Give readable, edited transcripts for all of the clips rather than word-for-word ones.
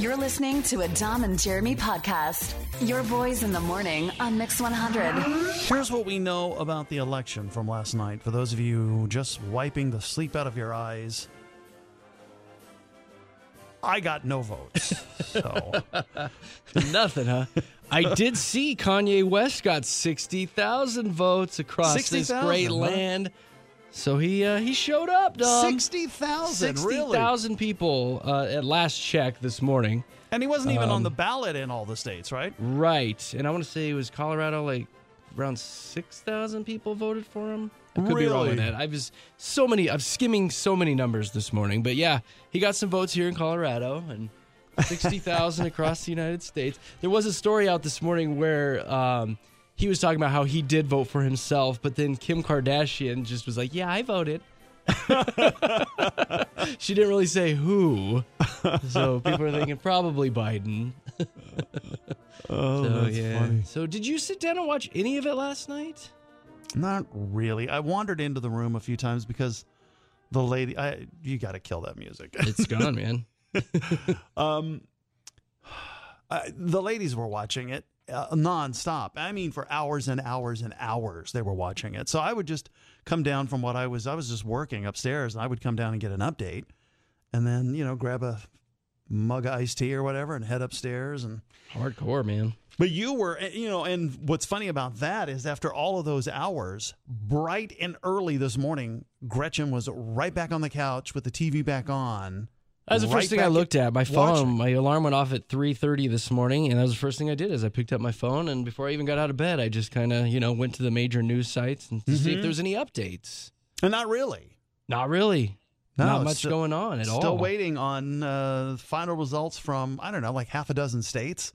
You're listening to a Dom and Jeremy podcast. Your boys in the morning on Mix 100. Here's what we know about the election from last night. For those of you just wiping the sleep out of your eyes, I got no votes. So Nothing, huh? I did see Kanye West got 60,000 votes across this 60,000, great huh? land. So he showed up, Dom. 60,000, really? 60,000 people at last check this morning. And he wasn't even on the ballot in all the states, right? Right. And I want to say it was Colorado, like around 6,000 people voted for him. I could be wrong with Really? that. I'm skimming so many numbers this morning. But yeah, he got some votes here in Colorado and 60,000 across the United States. There was a story out this morning where he was talking about how he did vote for himself, but then Kim Kardashian just was like, yeah, I voted. She didn't really say who. So people are thinking probably Biden. That's funny. So did you sit down and watch any of it last night? Not really. I wandered into the room a few times because the lady, you got to kill that music. It's gone, man. The ladies were watching it nonstop. I mean, for hours and hours and hours they were watching it. So I would just come down from what I was just working upstairs, and I would come down and get an update, and then grab a mug of iced tea or whatever and head upstairs. And Hardcore, man. but you were, and what's funny about that is after all of those hours, bright and early this morning, Gretchen was right back on the couch with the TV back on. That was the first thing I looked at. My phone, my alarm went off at 3:30 this morning, and that was the first thing I did is I picked up my phone, and before I even got out of bed, I just kind of, went to the major news sites and to see if there was any updates. And not really. Not really. No, Not much going on at all. Still waiting on final results from, I don't know, like half a dozen states,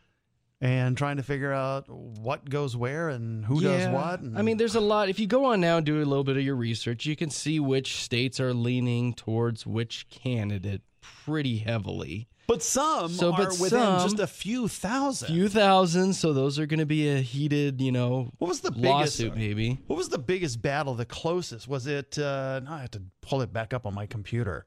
and trying to figure out what goes where and who does what. And I mean, there's a lot. If you go on now and do a little bit of your research, you can see which states are leaning towards which candidate pretty heavily. But some are within just a few thousand. So those are going to be a heated, What was the lawsuit maybe. What was the biggest battle, the closest? Was it, I have to pull it back up on my computer.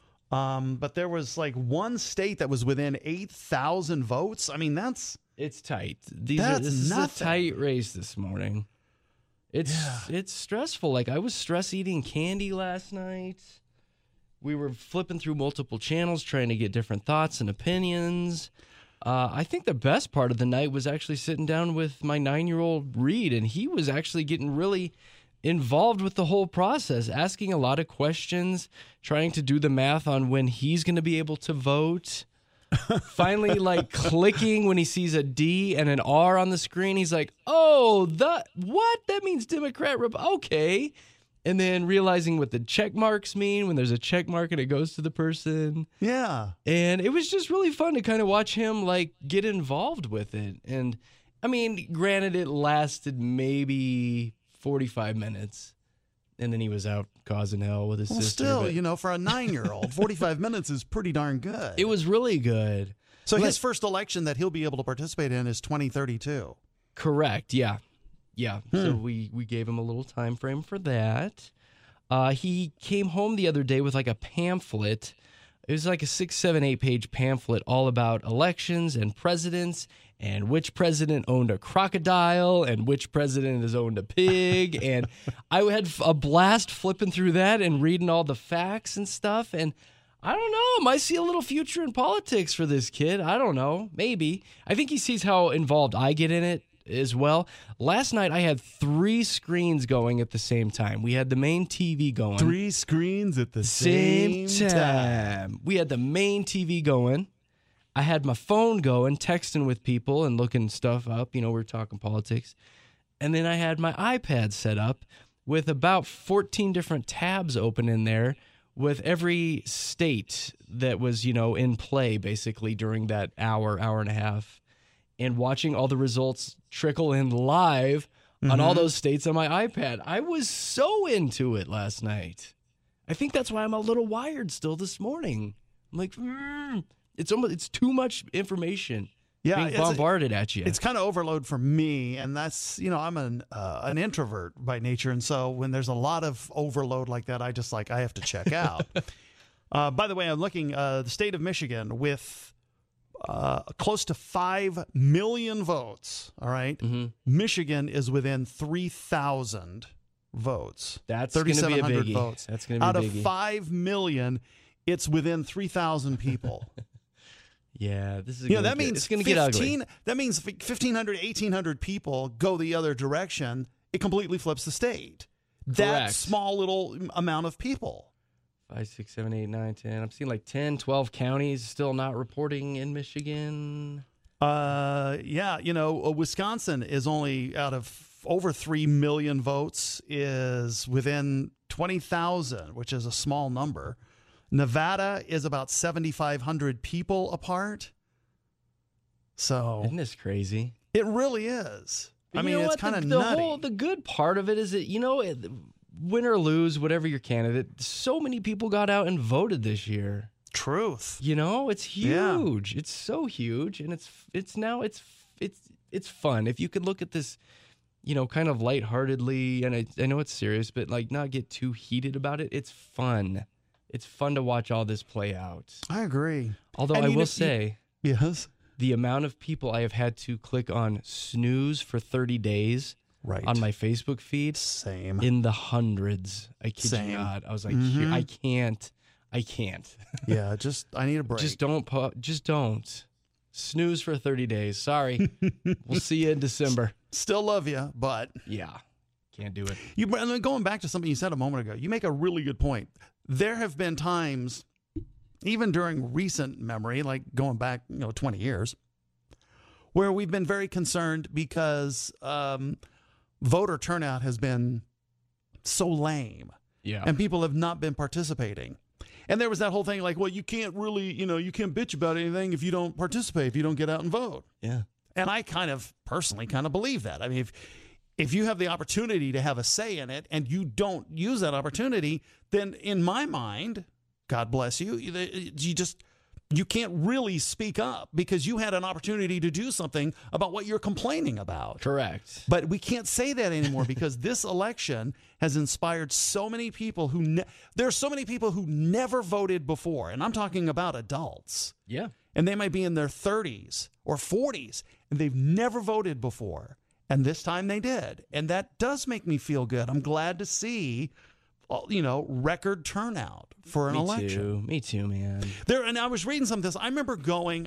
But there was like one state that was within 8,000 votes. I mean, It's tight. That's this is a nothing. tight race this morning. It's stressful. Like I was stress eating candy last night. We were flipping through multiple channels trying to get different thoughts and opinions. I think the best part of the night was actually sitting down with my 9-year-old Reed, and he was actually getting really involved with the whole process, asking a lot of questions, trying to do the math on when he's going to be able to vote. Finally, clicking when he sees a D and an R on the screen. He's like, oh, what? That means Democrat. Okay. And then realizing what the check marks mean when there's a check mark and it goes to the person. Yeah. And it was just really fun to kind of watch him get involved with it. And I mean, granted, it lasted maybe 45 minutes. And then he was out causing hell with his sister. Still, but for a 9-year-old, 45 minutes is pretty darn good. it was really good. So his first election that he'll be able to participate in is 2032. Correct. Yeah. Yeah. So we gave him a little time frame for that. He came home the other day with a pamphlet. It was like a 6, 7, 8 page pamphlet all about elections and presidents and which president owned a crocodile and which president has owned a pig. And I had a blast flipping through that and reading all the facts and stuff. And I don't know, might see a little future in politics for this kid. I don't know, maybe. I think he sees how involved I get in it as well. Last night I had 3 screens going at the same time. We had the main TV going. 3 screens at the same time. We had the main TV going. I had my phone going, texting with people and looking stuff up. We were talking politics. And then I had my iPad set up with about 14 different tabs open in there with every state that was, in play basically during that hour and a half. And watching all the results trickle in live on all those states on my iPad. I was so into it last night. I think that's why I'm a little wired still this morning. I'm like, it's too much information being bombarded at you. It's kind of overload for me, and that's, I'm an introvert by nature, and so when there's a lot of overload like that, I have to check out. By the way, I'm looking the state of Michigan with close to 5 million votes. All right. Michigan is within 3,000 votes. That's going to be a 3,700 biggie. votes. That's going to be Out a of biggie. 5 million, it's within 3,000 people. Yeah, this is. That means it's going to get ugly. That means 1,500, 1,800 people go the other direction. It completely flips the state. That Correct. small little amount of people. 5, 6, 7, 8, 9, 10. I'm seeing like 10, 12 counties still not reporting in Michigan. Yeah, Wisconsin is only out of over 3 million votes is within 20,000, which is a small number. Nevada is about 7,500 people apart. So Isn't this crazy? it really is. But I you mean, know it's what? kind of the nutty. The good part of it is that, win or lose, whatever your candidate, so many people got out and voted this year. Truth. It's Yeah. huge. It's so huge, and it's fun. If you could look at this, kind of lightheartedly, and I know it's serious, but like not get too heated about it. It's fun. It's fun to watch all this play out. I agree. Although And I you will know- say, Yes. the amount of people I have had to click on snooze for 30 days Right. on my Facebook feed, Same. in the hundreds. I kid Same. you not. I was like, Mhm. I can't. Yeah, I need a break. Just don't. Snooze for 30 days. Sorry. We'll see you in December. Still love you, but Yeah. Can't do it. and then going back to something you said a moment ago, you make a really good point. There have been times, even during recent memory, like going back 20 years, where we've been very concerned because voter turnout has been so lame Yeah. and people have not been participating. And there was that whole thing like, well, you can't really, you can't bitch about anything if you don't participate, if you don't get out and vote. Yeah. And I personally believe that. I mean, if you have the opportunity to have a say in it and you don't use that opportunity, then in my mind, God bless you, you can't really speak up because you had an opportunity to do something about what you're complaining about. Correct. But we can't say that anymore because this election has inspired so many people there are so many people who never voted before. And I'm talking about adults. Yeah. And they might be in their 30s or 40s and they've never voted before. And this time they did. And that does make me feel good. I'm glad to see, record turnout for an election. Me too, man. And I was reading some of this. I remember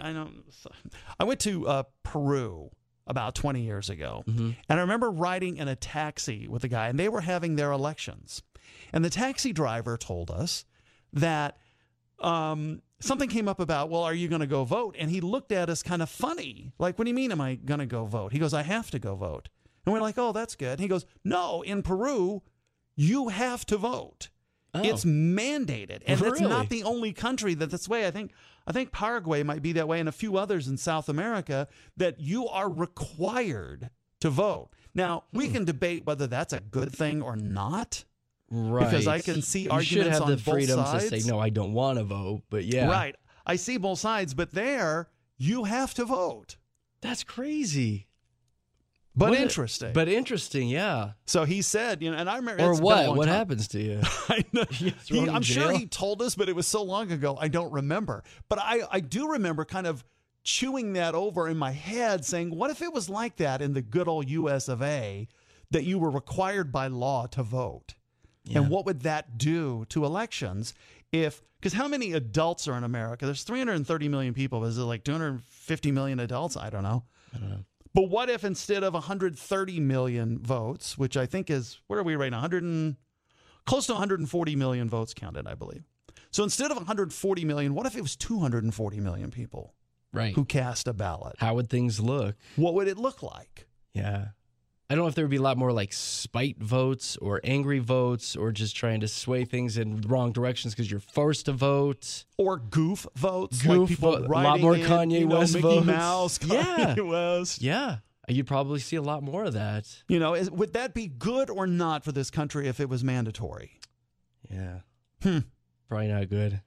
I went to Peru about 20 years ago. Mm-hmm. And I remember riding in a taxi with a guy, and they were having their elections. And the taxi driver told us that something came up about, well, are you going to go vote? And he looked at us kind of funny. Like, what do you mean, am I going to go vote? He goes, I have to go vote. And we're like, oh, that's good. And he goes, no, in Peru, you have to vote. Oh. It's mandated. And it's Really? not the only country that's way. I think Paraguay might be that way and a few others in South America that you are required to vote. Now, we can debate whether that's a good thing or not. Right. Because I can see you arguments should have on the both freedom sides. to say, no, I don't want to vote. But yeah. Right. I see both sides, but there you have to vote. That's crazy. But What- interesting. But interesting, yeah. So he said, and I remember. Or it's been a what? long What time. happens to you? I know. You get thrown in I'm sure jail? he told us, but it was so long ago, I don't remember. But I do remember kind of chewing that over in my head, saying, what if it was like that in the good old US of A, that you were required by law to vote? Yeah. And what would that do to elections because how many adults are in America? There's 330 million people. Is it like 250 million adults? I don't know. But what if instead of 130 million votes, which I think is, where are we right now? Close to 140 million votes counted, I believe. So instead of 140 million, what if it was 240 million people Right. who cast a ballot? How would things look? What would it look like? Yeah. I don't know if there would be a lot more like spite votes or angry votes or just trying to sway things in wrong directions because you're forced to vote. Or goof votes, Goof like people vote, a writing lot more in, Kanye West Mickey votes. Mouse, Yeah. Kanye West. Yeah. You'd probably see a lot more of that. Would that be good or not for this country if it was mandatory? Yeah. Probably not good.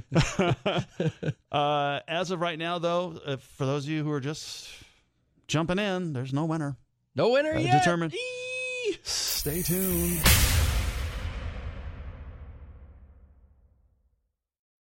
As of right now, though, for those of you who are just jumping in, there's no winner. No winner yet. Determined. Eee! Stay tuned.